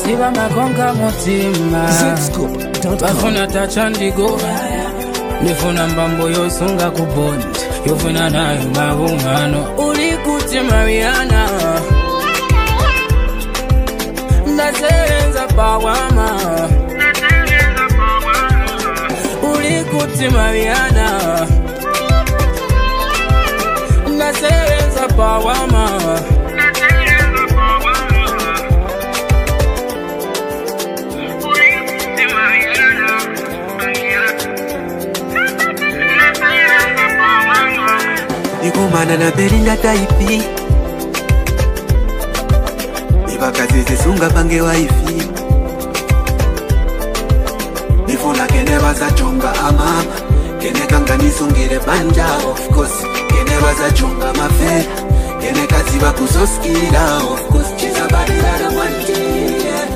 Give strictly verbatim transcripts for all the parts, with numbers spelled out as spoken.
Siba makonga mutima bafuna tachandigo nifuna mbambo yosunga kubondi yofuna nayo mabungano uli kuti Mariana ndaserenza pawama uli kuti Mariana ndaserenza pawama Nikumana na Belinda taipi Nibakazi zisunga pange waifi Nifuna kene baza chunga amama Kene kanga nisungire banja of course Kene baza chunga mafera Kene kazi bakusoskira of course Chiza barila na wanti yeah.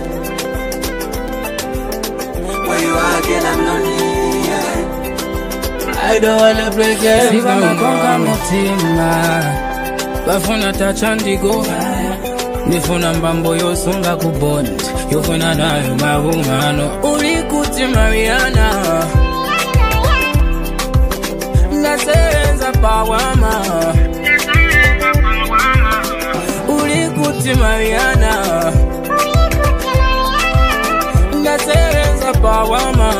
Where you are again I'm lonely yeah. I don't wanna break it. Siba makonga mutima bafuna tachandigo nifuna mbambo yosunga kubondi yofuna nayo mabungano uli kuti Mariana ndaserenza pawama uli kuti Mariana ndaserenza pawama.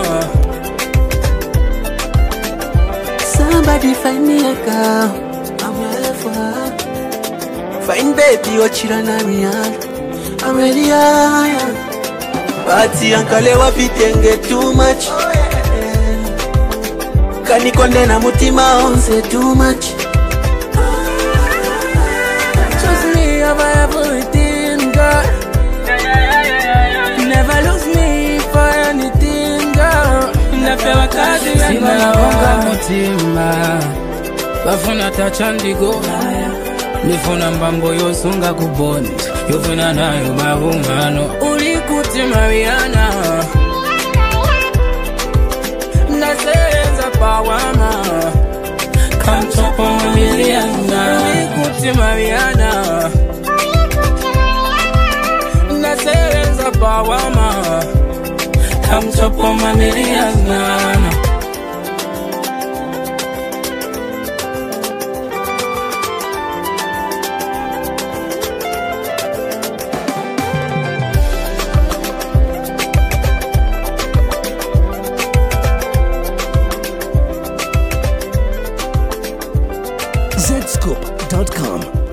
Somebody find me a girl, I'm ready for her. Fine baby, what you done I'm ready, yeah. Party ankale wapitenge too much. Kani konde na mutima onse too much. Trust me, I've everything, girl. Never lose me for anything, girl. Never kazi Siba makonga mutima bafuna tachandigo nifuna mbambo yosunga kubondi yofuna nayo mabungano uli kuti Mariana ndaserenza pawama come top on a million uli kuti Mariana ndaserenza pawama come top on my millions now. Z scoop dot com